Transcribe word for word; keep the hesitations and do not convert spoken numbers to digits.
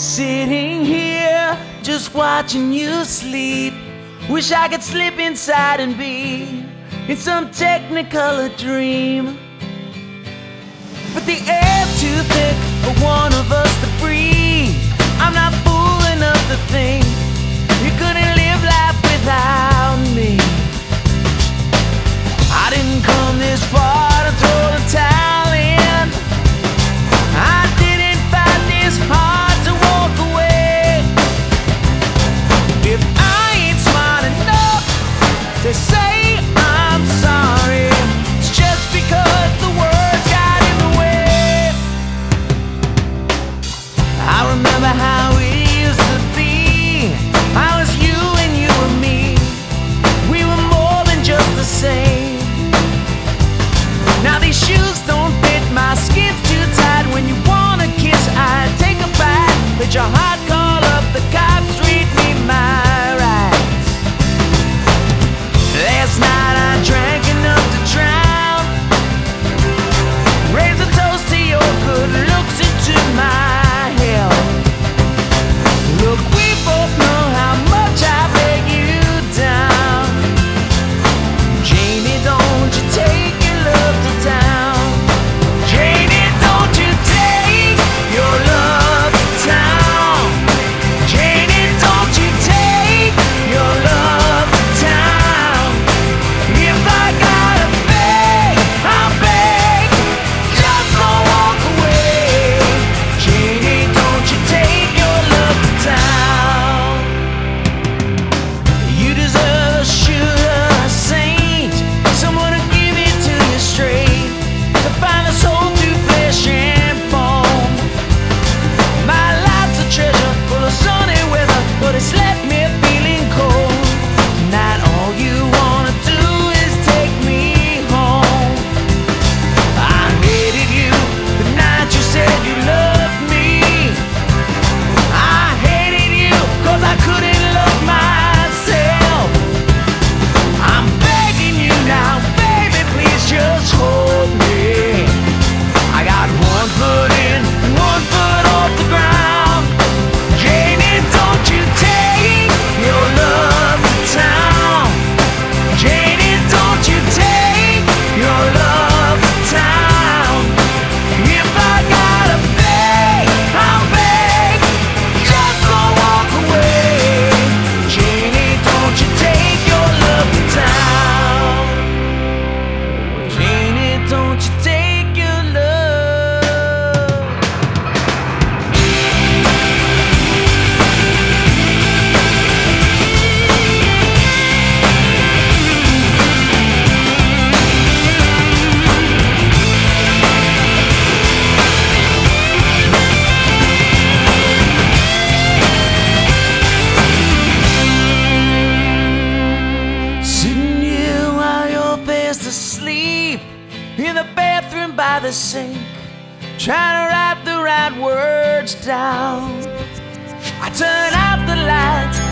Sitting here, just watching you sleep. Wish I could slip inside and be in some technicolor dream. But the air's too thick for one of us to breathe. I'm not fool enough to think you couldn't live life without me. I didn't come this far to throw the towel in. I didn't find this hard to walk away. If I ain't smart enough to say I'm sorry, it's just because the words got in the way. I remember how it used to be. I was you and you and me. We were more than just the same. Now these shoes don't fit, my skin's too tight. When you wanna kiss, I take a bite. Let your heart call up the cops, read me my rights. Last night I drank enough to drown. Raise a toast to your good looks into my hell. Look, we both know how much I let you down. Janie, don't you take your love to town. Janie, don't you take your love to town. Janie, don't you take your love to town. If I gotta beg, I'll beg, just don't walk away. Janie, don't you take your love to town. You deserve a shooter, a saint, someone to give it to you straight, to find a soul through flesh and bone. My life's a treasure full of sunny weather, but it's left me feeling cold. Tonight all you wanna do is take me home. I hated you the night you said you loved me. I hated you 'cause I couldn't love myself. I'm begging you now, baby, please just hold me. I got one foot in, one foot off the ground. Janie, don't you take your love to town. Janie, don't you take your love to town. If I gotta beg, I'll beg, just don't walk away. Janie, don't you take your love to town. Janie, don't you take your love. Sitting here while you're fast asleep in the bathroom by the sink, trying to write the right words down. I turn out the lights,